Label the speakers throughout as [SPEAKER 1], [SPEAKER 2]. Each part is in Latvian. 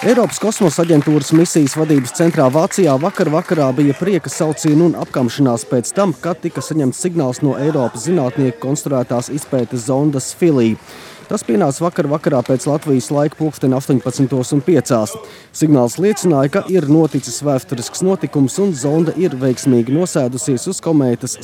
[SPEAKER 1] Eiropas kosmosa aģentūras misijas vadības centrā Vācijā vakarā bija prieka saucieni un apkamšanās pēc tam, kad tika saņemts signāls no Eiropas zinātnieku konstruētās izpētes zondas Philae. Tas pienāca vakarā pēc Latvijas laika pulksteni 18:05. Signāls liecināja, ka ir noticis vēsturisks notikums un zonda ir veiksmīgi nosēdusies uz komētas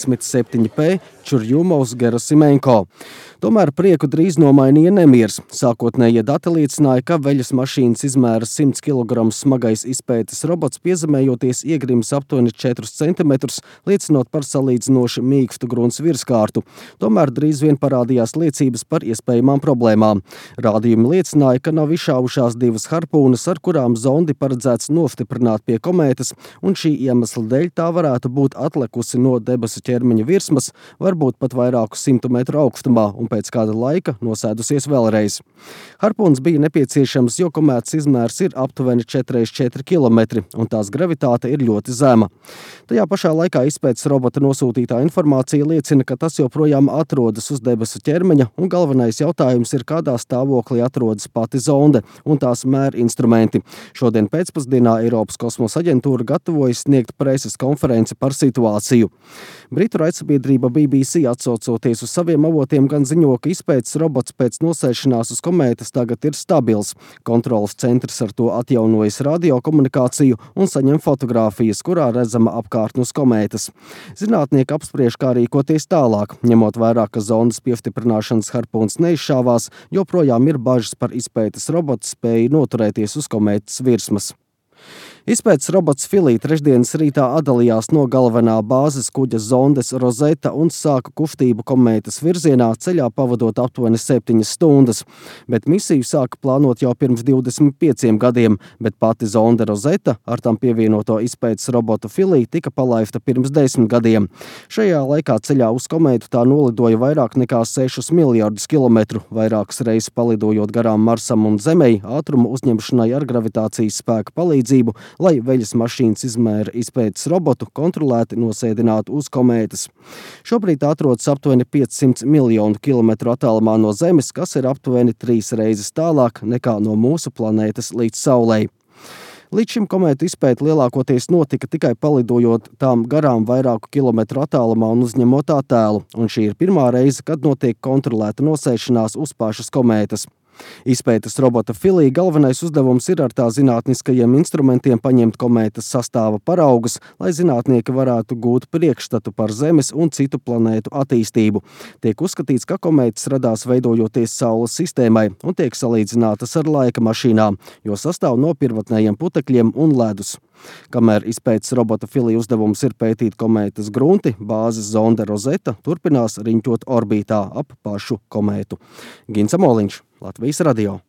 [SPEAKER 1] 67P Čurjumovs-Gerasimenko. Tomēr prieku drīz nomainīja nemiers. Sākotnējie dati liecināja, ka veļas mašīnas izmēra 100 kg smagais izpētes robots piezemējoties iegrims aptuveni 4 cm, liecinot par salīdzinoši mīkstu grunts virskārtu. Tomēr drīz vien parādījās liecības par iespējamām problēmām. Rādījumi liecināja, ka nav izšāvušās divas harpūnas, ar kurām zondi paredzēts nostiprināt pie komētas, un šī iemesla dēļ tā varētu būt atlekusi no debesu ķermeņa virsmas, varbūt pat vairāku 100 metru augstumā, un pēc kāda laika nosēdusies vēlreiz. Harpūns bija nepieciešams, jo komētas izmērs ir aptuveni 4x4 km, un tās gravitāte ir ļoti zema. Tajā pašā laikā izpētes robota nosūtītā informācija liecina, ka tas joprojām atrodas uz debesu ķermeņa, un galvenais jautājums ir, kādā stāvoklī atrodas pati zonde un tās mēra instrumenti. Šodien pēcpusdienā Eiropas kosmosa aģentūra gatavojas sniegt preses konferenci par situāciju. Britu raidsabiedrība BBC atsaucoties uz saviem avotiem gan ziņo, ka izpētes robots pēc nosēšanās uz komētas tagad ir stabils. Kontroles centrs ar to atjaunojas radiokomunikāciju un saņem fotogrāfijas, kurā redzama apkārtne uz komētas. Zinātnieki apspriež, kā rīkoties tālāk, ņemot vērā, ka zondas piestiprināšanas harpūns neizšāvās, joprojām ir bažas par izpētes robotu spēju noturēties uz komētas virsmas. Izpētes robots Philae trešdienas rītā atdalījās no galvenā bāzes kuģa zondes Rosetta un sāka kustību komētas virzienā, ceļā pavadot aptuveni 7 stundas. Bet misiju sāka plānot jau pirms 25 gadiem, bet pati zonde Rosetta ar tam pievienoto izpētes robotu Philae tika palaista pirms 10 gadiem. Šajā laikā ceļā uz komētu tā nolidoja vairāk nekā 6 miljardus kilometru, vairākas reizes palidojot garām Marsam un Zemei, ātrumu uzņemšanai ar gravitācijas spēka palīdzību, lai veļas mašīnas izmēra izpētes robotu kontrolēti nosēdinātu uz komētas. Šobrīd atrodas aptuveni 500 miljonu kilometru attālumā no Zemes, kas ir aptuveni 3 reizes tālāk nekā no mūsu planētas līdz Saulei. Līdz šim komētu izpēte lielākoties notika tikai palidojot tām garām vairāku kilometru attālumā un uzņemot attēlu, un šī ir pirmā reize, kad notiek kontrolēta nosēšanās uz pašas komētas. Izpētes robota Philae galvenais uzdevums ir ar tā zinātniskajiem instrumentiem paņemt komētas sastāva paraugus, lai zinātnieki varētu gūt priekšstatu par Zemes un citu planētu attīstību. Tiek uzskatīts, ka komētas radās veidojoties Saules sistēmai un tiek salīdzinātas ar laika mašīnām, jo sastāv no pirmotnējiem putekļiem un ledus. Kamēr izpētes robota Philae uzdevums ir pētīt komētas grunti, bāzes zonde Rosetta turpinās riņķot orbītā ap pašu komētu. Gins Amoliņš, Latvijas radio.